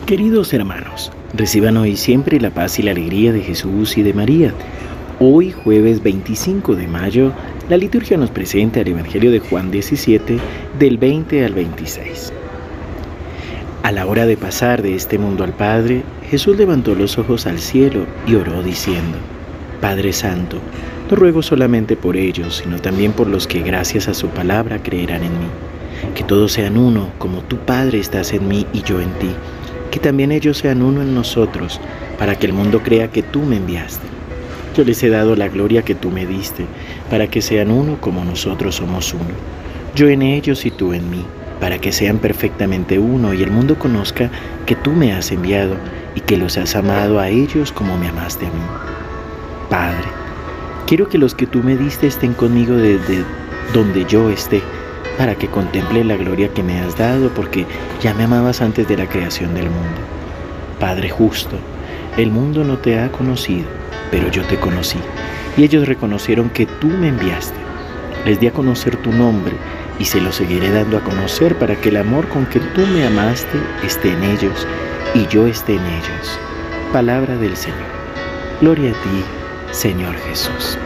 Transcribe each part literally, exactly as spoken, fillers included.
Queridos hermanos, reciban hoy siempre la paz y la alegría de Jesús y de María. Hoy, jueves veinticinco de mayo, la liturgia nos presenta el Evangelio de Juan diecisiete, del veinte al veintiséis. A la hora de pasar de este mundo al Padre, Jesús levantó los ojos al cielo y oró diciendo: Padre Santo, no ruego solamente por ellos, sino también por los que gracias a su palabra creerán en mí. Que todos sean uno, como tú, Padre, estás en mí y yo en ti. Que también ellos sean uno en nosotros, para que el mundo crea que tú me enviaste. Yo les he dado la gloria que tú me diste, para que sean uno como nosotros somos uno. Yo en ellos y tú en mí, para que sean perfectamente uno y el mundo conozca que tú me has enviado y que los has amado a ellos como me amaste a mí. Padre, quiero que los que tú me diste estén conmigo desde donde yo esté, para que contemple la gloria que me has dado, porque ya me amabas antes de la creación del mundo. Padre justo, el mundo no te ha conocido, pero yo te conocí, y ellos reconocieron que tú me enviaste. Les di a conocer tu nombre, y se lo seguiré dando a conocer para que el amor con que tú me amaste esté en ellos, y yo esté en ellos. Palabra del Señor. Gloria a ti, Señor Jesús.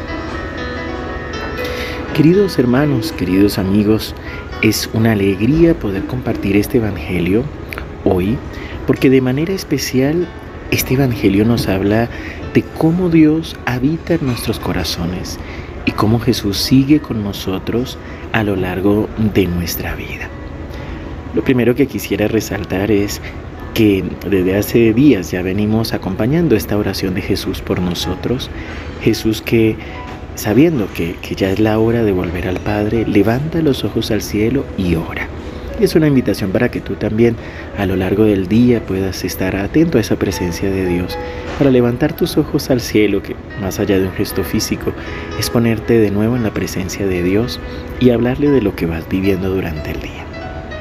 Queridos hermanos, queridos amigos, es una alegría poder compartir este Evangelio hoy, porque de manera especial este Evangelio nos habla de cómo Dios habita en nuestros corazones y cómo Jesús sigue con nosotros a lo largo de nuestra vida. Lo primero que quisiera resaltar es que desde hace días ya venimos acompañando esta oración de Jesús por nosotros. Jesús que, sabiendo que, que ya es la hora de volver al Padre, levanta los ojos al cielo y ora. Y es una invitación para que tú también a lo largo del día puedas estar atento a esa presencia de Dios, para levantar tus ojos al cielo, que más allá de un gesto físico, es ponerte de nuevo en la presencia de Dios y hablarle de lo que vas viviendo durante el día.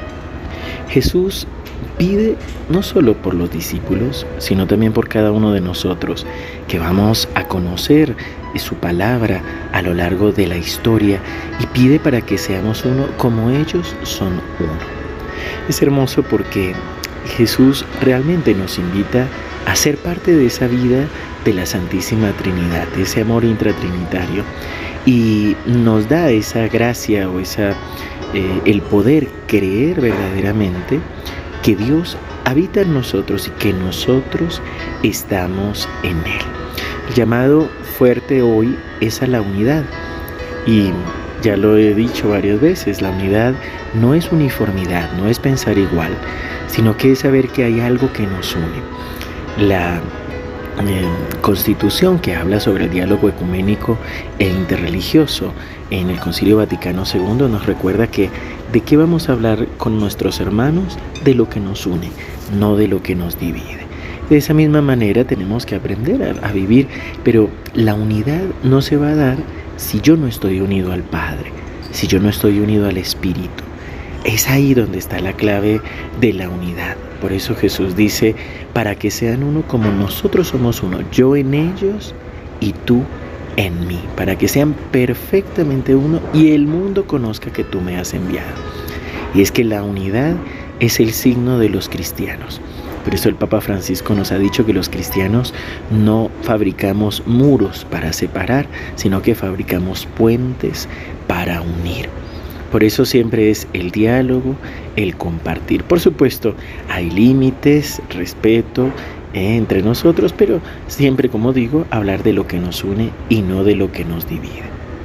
Jesús pide no solo por los discípulos, sino también por cada uno de nosotros, que vamos a conocer su palabra a lo largo de la historia, y pide para que seamos uno como ellos son uno. Es hermoso porque Jesús realmente nos invita a ser parte de esa vida de la Santísima Trinidad, de ese amor intratrinitario, y nos da esa gracia o esa, eh, el poder creer verdaderamente que Dios habita en nosotros y que nosotros estamos en Él. El llamado fuerte hoy es a la unidad, y ya lo he dicho varias veces, la unidad no es uniformidad, no es pensar igual, sino que es saber que hay algo que nos une. La eh, Constitución, que habla sobre el diálogo ecuménico e interreligioso en el Concilio Vaticano segundo, nos recuerda que ¿de qué vamos a hablar con nuestros hermanos? De lo que nos une, no de lo que nos divide. De esa misma manera tenemos que aprender a, a vivir, pero la unidad no se va a dar si yo no estoy unido al Padre, si yo no estoy unido al Espíritu. Es ahí donde está la clave de la unidad. Por eso Jesús dice, para que sean uno como nosotros somos uno, yo en ellos y tú en mí, para que sean perfectamente uno y el mundo conozca que tú me has enviado. Y es que la unidad es el signo de los cristianos. Por eso el Papa Francisco nos ha dicho que los cristianos no fabricamos muros para separar, sino que fabricamos puentes para unir. Por eso siempre es el diálogo, el compartir. Por supuesto, hay límites, respeto eh, entre nosotros, pero siempre, como digo, hablar de lo que nos une y no de lo que nos divide.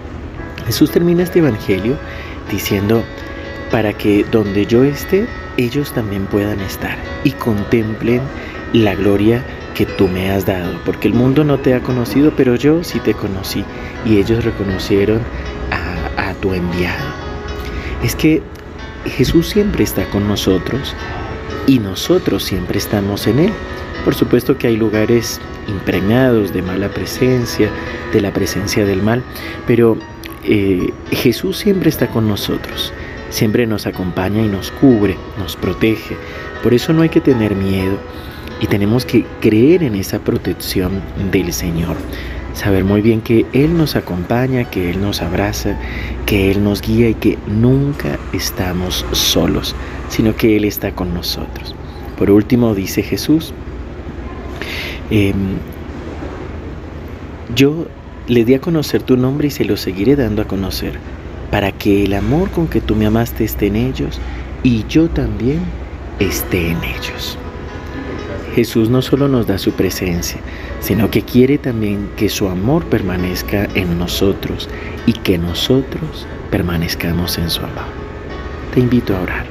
Jesús termina este Evangelio diciendo, para que donde yo esté, ellos también puedan estar y contemplen la gloria que tú me has dado, porque el mundo no te ha conocido, pero yo sí te conocí, y ellos reconocieron a, a tu enviado. Es que Jesús siempre está con nosotros y nosotros siempre estamos en Él. Por supuesto que hay lugares impregnados de mala presencia, de la presencia del mal, pero eh, Jesús siempre está con nosotros. Siempre nos acompaña y nos cubre, nos protege. Por eso no hay que tener miedo y tenemos que creer en esa protección del Señor. Saber muy bien que Él nos acompaña, que Él nos abraza, que Él nos guía y que nunca estamos solos, sino que Él está con nosotros. Por último, dice Jesús, eh, yo le di a conocer tu nombre y se lo seguiré dando a conocer, para que el amor con que tú me amaste esté en ellos y yo también esté en ellos. Jesús no solo nos da su presencia, sino que quiere también que su amor permanezca en nosotros y que nosotros permanezcamos en su amor. Te invito a orar.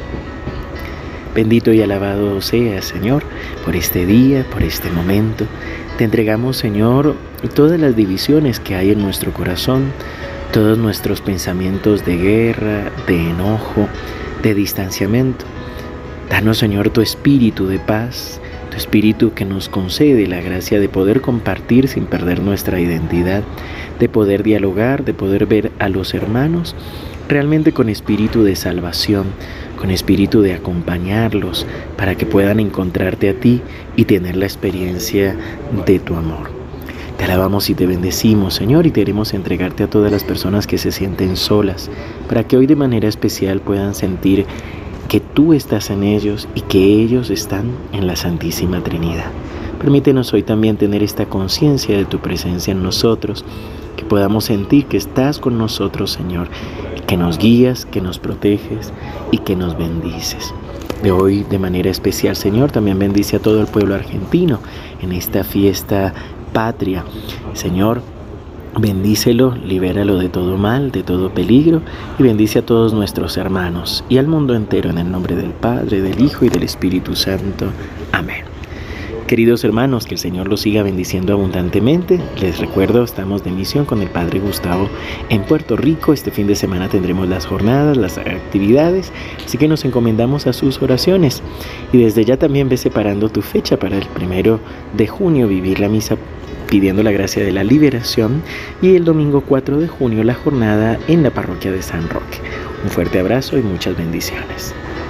Bendito y alabado seas, Señor, por este día, por este momento. Te entregamos, Señor, todas las divisiones que hay en nuestro corazón, todos nuestros pensamientos de guerra, de enojo, de distanciamiento. Danos, Señor, tu espíritu de paz, tu espíritu que nos concede la gracia de poder compartir sin perder nuestra identidad, de poder dialogar, de poder ver a los hermanos realmente con espíritu de salvación, con espíritu de acompañarlos para que puedan encontrarte a ti y tener la experiencia de tu amor. Te alabamos y te bendecimos, Señor, y te queremos entregarte a todas las personas que se sienten solas, para que hoy de manera especial puedan sentir que tú estás en ellos y que ellos están en la Santísima Trinidad. Permítenos hoy también tener esta conciencia de tu presencia en nosotros, que podamos sentir que estás con nosotros, Señor, que nos guías, que nos proteges y que nos bendices. De hoy, de manera especial, Señor, también bendice a todo el pueblo argentino en esta fiesta patria. Señor, bendícelo, libéralo de todo mal, de todo peligro, y bendice a todos nuestros hermanos y al mundo entero en el nombre del Padre, del Hijo y del Espíritu Santo. Amén. Queridos hermanos, que el Señor los siga bendiciendo abundantemente. Les recuerdo, estamos de misión con el Padre Gustavo en Puerto Rico. Este fin de semana tendremos las jornadas, las actividades, así que nos encomendamos a sus oraciones. Y desde ya también ve separando tu fecha para el primero de junio, vivir la misa pidiendo la gracia de la liberación, y el domingo cuatro de junio la jornada en la parroquia de San Roque. Un fuerte abrazo y muchas bendiciones.